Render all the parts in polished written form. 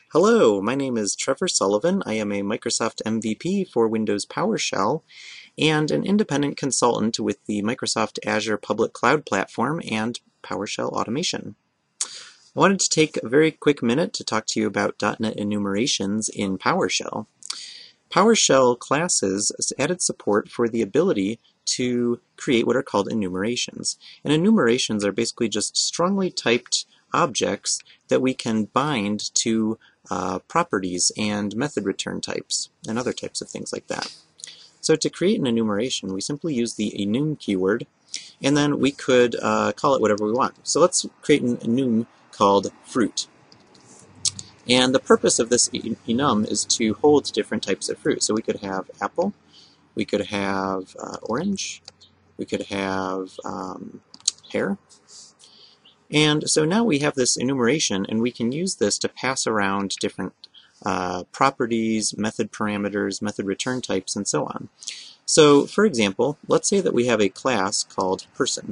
Hello, my name is Trevor Sullivan. I am a Microsoft MVP for Windows PowerShell and an independent consultant with the Microsoft Azure Public Cloud Platform and PowerShell automation. I wanted to take a very quick minute to talk to you about .NET enumerations in PowerShell. PowerShell classes added support for the ability to create what are called enumerations. And enumerations are basically just strongly typed objects that we can bind to properties and method return types and other types of things like that. So to create an enumeration, we simply use the enum keyword, and then we could call it whatever we want. So let's create an enum called fruit. And the purpose of this enum is to hold different types of fruit. So we could have apple, we could have orange, we could have pear. And so now we have this enumeration, and we can use this to pass around different properties, method parameters, method return types, and so on. So for example, let's say that we have a class called person.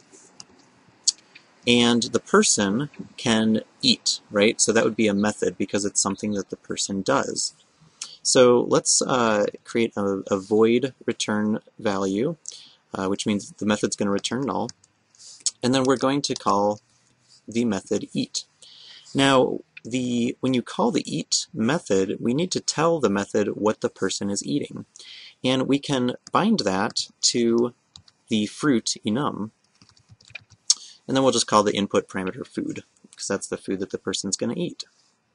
And the person can eat, right? So that would be a method because it's something that the person does. So let's create a void return value, which means the method's going to return null. And then we're going to call the method eat. Now, when you call the eat method, we need to tell the method what the person is eating. And we can bind that to the fruit enum. And then we'll just call the input parameter food, because that's the food that the person's going to eat.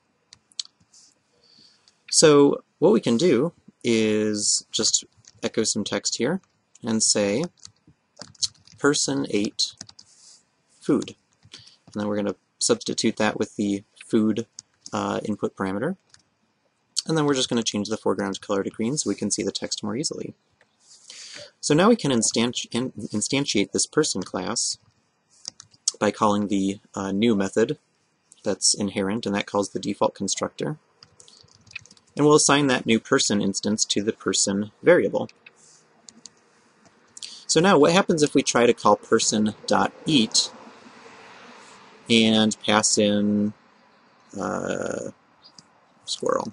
So what we can do is just echo some text here and say person ate food. And then we're going to substitute that with the food input parameter. And then we're just going to change the foreground color to green so we can see the text more easily. So now we can instantiate this person class by calling the new method that's inherent, and that calls the default constructor. And we'll assign that new person instance to the person variable. So now what happens if we try to call person.eat and pass in squirrel?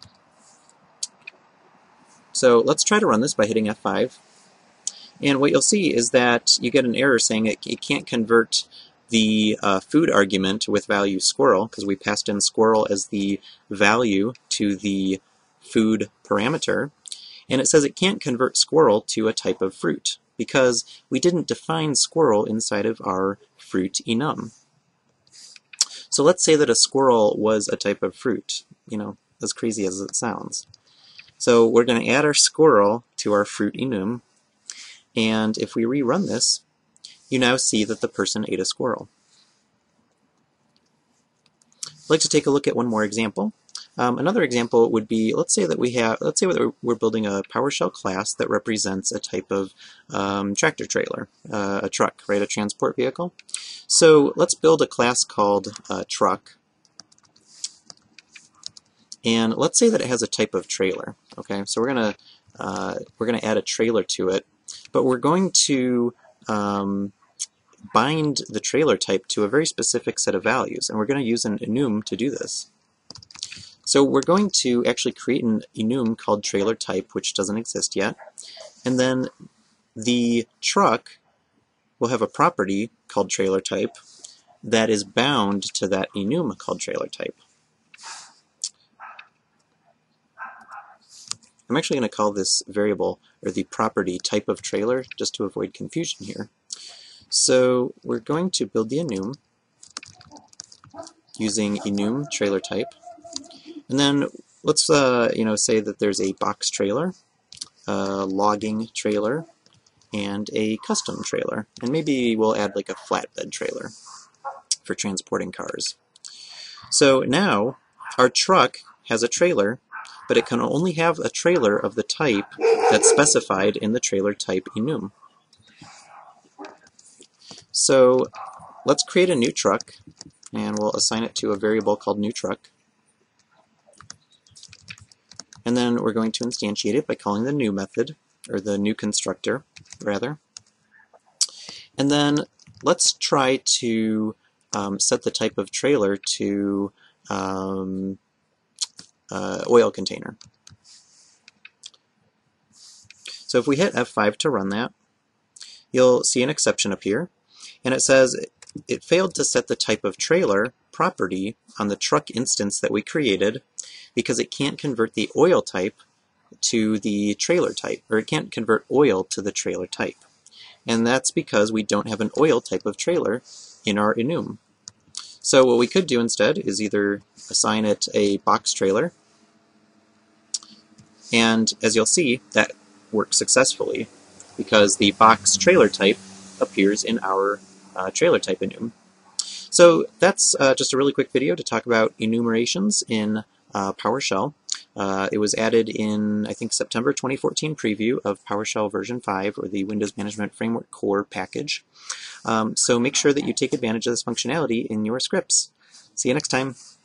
So let's try to run this by hitting F5. And what you'll see is that you get an error saying it can't convert the food argument with value squirrel, because we passed in squirrel as the value to the food parameter. And it says it can't convert squirrel to a type of fruit, because we didn't define squirrel inside of our fruit enum. So let's say that a squirrel was a type of fruit, as crazy as it sounds. So we're going to add our squirrel to our fruit enum, and if we rerun this, you now see that the person ate a squirrel. I'd like to take a look at one more example. Another example would be, let's say we're building a PowerShell class that represents a type of tractor trailer, a truck, right, a transport vehicle. So let's build a class called truck, and let's say that it has a type of trailer. Okay, so we're gonna add a trailer to it, but we're going to bind the trailer type to a very specific set of values, and we're going to use an enum to do this. So we're going to actually create an enum called trailer type, which doesn't exist yet, and then the truck will have a property called trailer type that is bound to that enum called trailer type. I'm actually going to call this variable, or the property, type of trailer, just to avoid confusion here. So we're going to build the enum using enum trailer type, and then let's say that there's a box trailer, a logging trailer, and a custom trailer, and maybe we'll add like a flatbed trailer for transporting cars. So now our truck has a trailer, but it can only have a trailer of the type that's specified in the trailer type enum. So let's create a new truck, and we'll assign it to a variable called new truck. And then we're going to instantiate it by calling the new method, or the new constructor, rather. And then let's try to set the type of trailer to oil container. So if we hit F5 to run that, you'll see an exception appear, and it says it failed to set the type of trailer property on the truck instance that we created because it can't convert the oil type to the trailer type, or it can't convert oil to the trailer type. And that's because we don't have an oil type of trailer in our enum. So what we could do instead is either assign it a box trailer, and as you'll see, that works successfully because the box trailer type appears in our trailer type enum. So that's just a really quick video to talk about enumerations in PowerShell. It was added in, I think, September 2014 preview of PowerShell version 5, or the Windows Management Framework Core package. So make sure that you take advantage of this functionality in your scripts. See you next time.